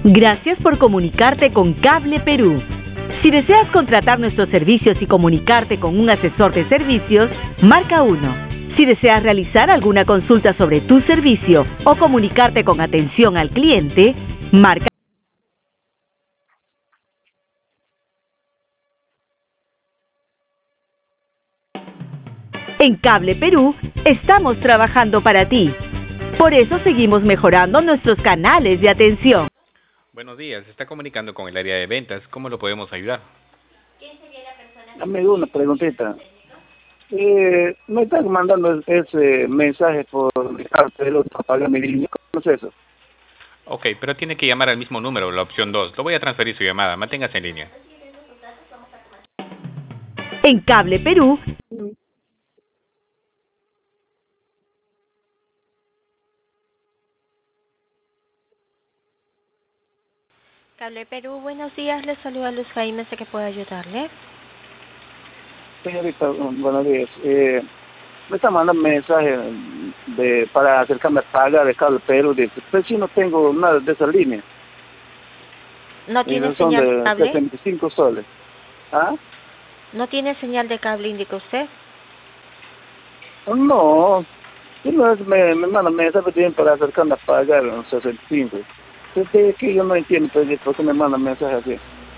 Gracias por comunicarte con Cable Perú. Si deseas contratar nuestros servicios y comunicarte con un asesor de servicios, marca 1. Si deseas realizar alguna consulta sobre tu servicio o comunicarte con atención al cliente, marca. En Cable Perú estamos trabajando para ti. Por eso seguimos mejorando nuestros canales de atención. Buenos días, se está comunicando con el área de ventas. ¿Cómo lo podemos ayudar? Dame una preguntita. Me están mandando ese mensaje por cartel para pagar mi línea. ¿Cómo es eso? Ok, pero tiene que llamar al mismo número, la opción 2. Lo voy a transferir su llamada. Manténgase en línea. En Cable Perú. Cable Perú, buenos días. Les saluda Luz Jaime. ¿Sé que puedo ayudarle? Señorita, buenos días. Me está mandando mensaje para acercarme a pagar de Cable Perú. Pero si no tengo nada de esa línea. ¿No tiene Son señal de de cable? 75 soles. ¿Ah? ¿No tiene señal de cable, indica usted? No. Me manda mensaje bien para acercarme a pagar los 65. Es que yo no entiendo por qué me manda mensaje así.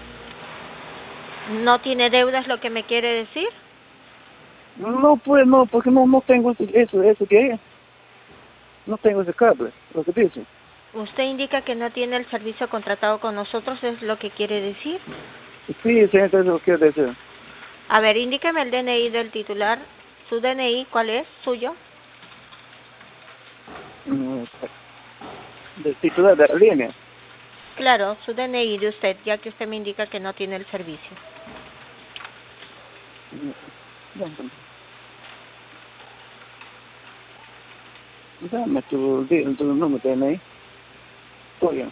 ¿No tiene deudas, lo que me quiere decir? No, pues no, porque no tengo eso que es. No tengo ese cable, lo que dice. Usted indica que no tiene el servicio contratado con nosotros, ¿es lo que quiere decir? Sí, señorita, eso quiere decir. A ver, indíqueme el DNI del titular. ¿Su DNI cuál es? ¿Suyo? Del titular de la línea. Claro, su DNI de usted, ya que usted me indica que no tiene el servicio. Dame tu número de DNI. Oye.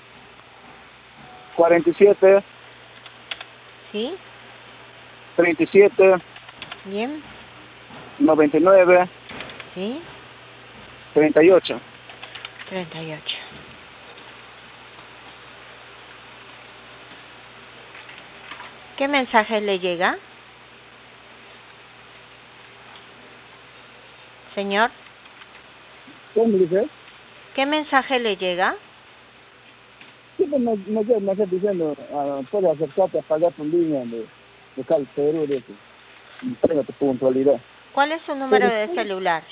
47, ¿Sí? 37, Bien. 99, ¿Sí? 38. 38. ¿Qué mensaje le llega? Señor, ¿Cómo dice? ¿qué mensaje le llega? Sí, pues me está diciendo, puedes acercarte a pagar tu línea de Cable Perú, de eso. Entrega tu puntualidad. ¿Cuál es su número de celular?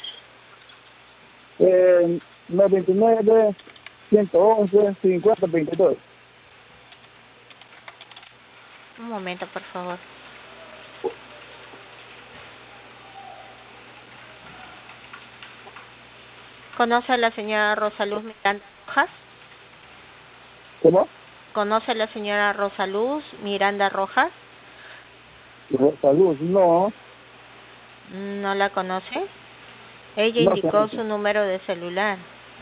99, 111, 50, 22. Un momento, por favor. ¿Conoce a la señora Rosaluz Miranda Rojas? ¿Cómo? ¿Conoce a la señora Rosaluz Miranda Rojas? Salud, no. ¿No la conoce? Ella No, indicó su número de celular.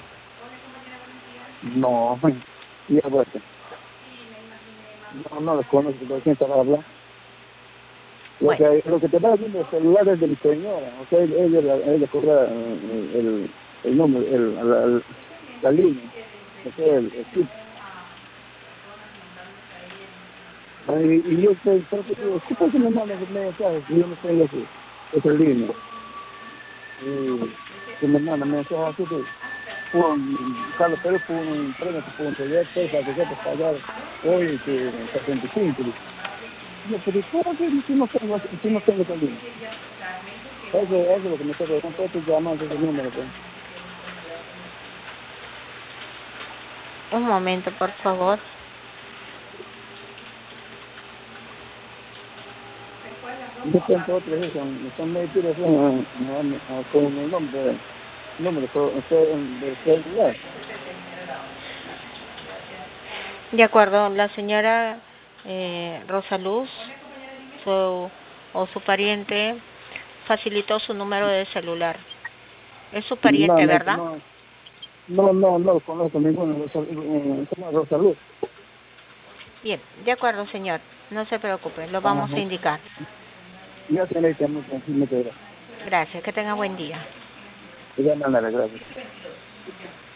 no. Ya vuelta. No lo conozco, ¿de quién te va a hablar? Bueno. Lo que te va diciendo el celular es de mi señora. O sea, ella cobra el número, la línea. O sea, el chip. Y yo te digo, ¿qué pasa si me mandan los mensajes? Si yo no tengo esa línea. Que me mandan mensajes así de Carlos Pérez por un premio tu proyecto para que se te pagar hoy que 75. Yo, pero ¿cómo que si no tengo esa línea? Eso es lo que me está preguntando, tú llamas ese número. Pues. Un momento, por favor. Yo tengo otra vez, son metidos con el número de celular. De acuerdo, la señora Rosaluz o su pariente facilitó su número de celular. Es su pariente, ¿verdad? No conozco ninguno de Rosaluz. Bien, de acuerdo, señor. No se preocupe, lo vamos a indicar. Ya se le llamo, muchas gracias. Gracias, que tenga buen día. De manera, gracias.